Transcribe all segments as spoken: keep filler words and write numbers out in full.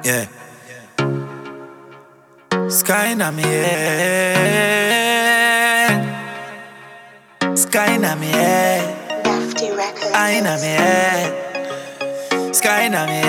Yeah. Sky na me head. Sky na me head. Lofty Records. I na me head. Sky na me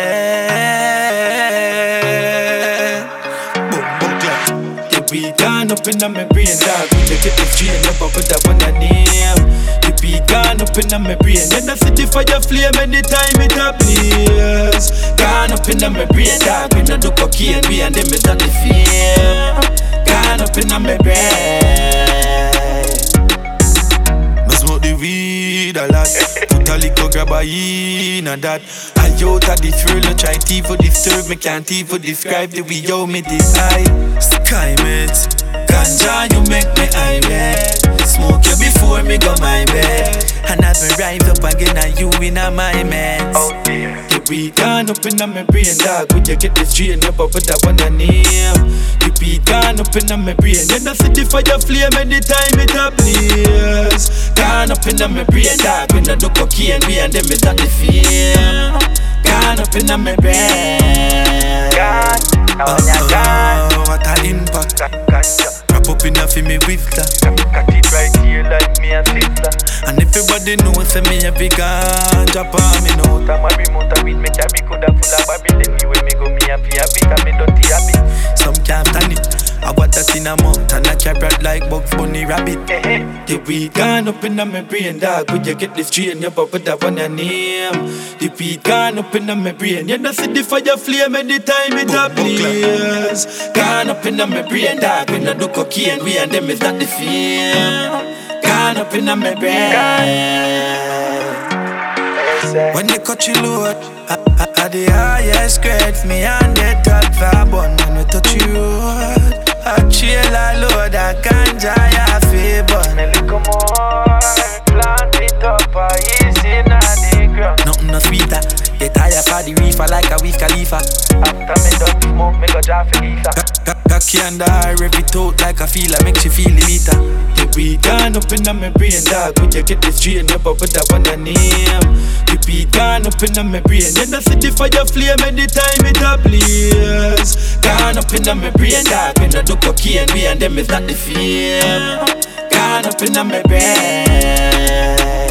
head. Boom, boom, clap. The beat gone up in my brain, dog. We take it the train, never put that one a name. The beat gone up in my brain, and I fit the fire flame anytime it a blaze. Gone up in my brain, dog. We no do cocaine, we and them is not the fame. Gone up in my brain. Me smoke the weed a lot. Put a liquor grab a in and that. I out of the thrill, no try to for disturb me, can't even describe the way you me decide. Sky mates, ganja you make me irate. Smoke you before me go my bed, and as me rise up again and you in a my meds. Oh dear. The beat gone up in my brain, dog. Would you get this train, never put that one a name. The beat gone up in my brain, and I see the fire flame anytime it a blaze. Gone up in my brain, dog. We no do cocaine, we and them is not the fame. Gone up in my brain. God, Oh, oh, what a impact. Wrap up enough for me with that. got it right here like me and sister. And everybody knows say me a big ganja on me now. Time I remote a weed, me carry coulda full of Babylon. Anyway, me go me happy a bit, and me dirty a bit. Some can't stand it. I want that in a mouth and I carry it like Bugs Bunny rabbit. The weed gone up in my brain, dog. Would you get this train, you put that one a name. The weed gone up in my brain, you know see the fire flame anytime it a blaze. Gone up in my brain, dog. We no do cocaine, we and them is not the fame. Gone up in my brain. When they cut you load, I, I, I the highest grade for me and the top carbon when we touch you road. I chill a load of ganja, ya favor. Me little more, plant it up, I easy na the ground. Nothing no sweeter, get tired for the reefer like a Wiz Khalifa. After me done smoke, me go draw for Lisa. Cocky and the every thought like a feeler, makes you feel the meter. The beat gone up in my brain, dog. Would you get this train, never put that one a name. The beat gone up in my brain, and I see the fire flame anytime it a blaze. Gone up in my brain, dog. We no do cocaine, we and them is not the fame. Gone up in my brain.